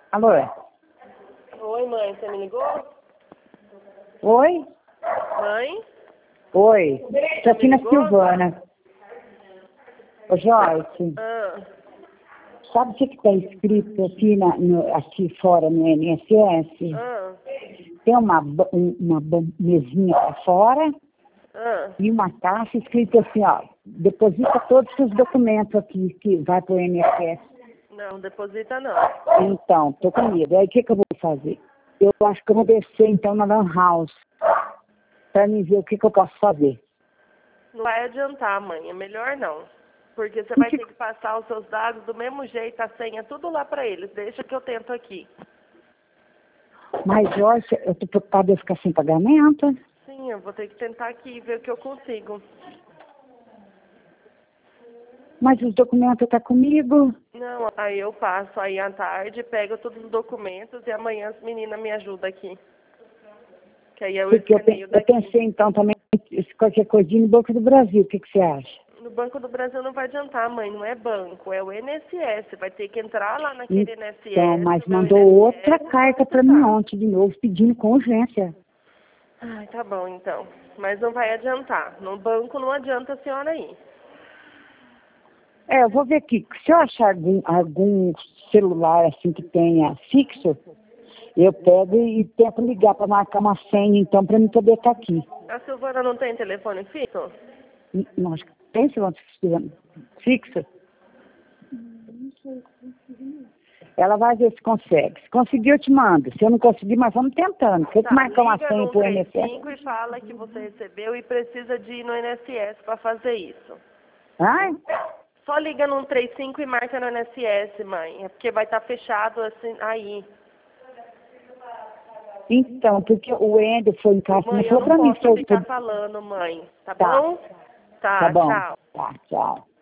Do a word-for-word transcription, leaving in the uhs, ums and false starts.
Alô? Oi, mãe, você me ligou? Oi? Mãe? Oi. Estou aqui me na ligou? Silvana. Ô, Joyce, Ah, sabe o que está escrito aqui, na, no, aqui fora no I N S S? ah, Tem uma, ba- um- uma ba- mesinha lá fora ah. e uma caixa escrito assim, ó, deposita todos os seus documentos aqui que vai para o I N S S. Não, deposita não. Então, tô com medo. Aí o que, que eu vou fazer? Eu acho que eu vou descer então na Lan House para me ver o que, que eu posso fazer. Não vai adiantar, mãe. É melhor não. Porque você E vai que- ter que passar os seus dados do mesmo jeito, a senha, tudo lá pra eles. Deixa que eu tento aqui. Mas, Joyce, eu tô preocupada de eu ficar sem pagamento. Sim, eu vou ter que tentar aqui e ver o que eu consigo. Mas os documentos estão comigo. Não, aí eu passo aí à tarde, pego todos os documentos e amanhã as meninas me ajudam aqui. Que aí eu Porque eu, pe- escaneio eu daqui. pensei então também em qualquer coisinha no Banco do Brasil. O que, que você acha? No Banco do Brasil não vai adiantar, mãe. Não é banco, é o I N S S. Vai ter que entrar lá naquele I N S S. Então, mas ver o mandou I N S S outra carta para mim depositar. ontem de novo, pedindo com urgência. Ai, tá bom então. Mas não vai adiantar. No banco não adianta a senhora ir. É, eu vou ver aqui. Se eu achar algum, algum celular assim que tenha fixo, eu pego e tento ligar para marcar uma senha, então, para mim poder estar aqui. A Silvana não tem telefone fixo? E- Não, acho que tem celular fixo? Ela vai ver se consegue. Se conseguir, eu te mando. Se eu não conseguir, mas vamos tentando. Tem que Tá, marcar uma liga senha no para o trinta e I N S S. cinco e fala que você recebeu e precisa de ir no I N S S para fazer isso. Ai? Só liga no trinta e cinco e marca no I N S S, mãe. É porque vai estar fechado assim aí. Então, porque o Wendel foi em casa, não Mãe, eu falou não para mim se posso eu... ficar falando, mãe. Tá Tá, bom? tá Tá, bom. tchau. Tá, tchau.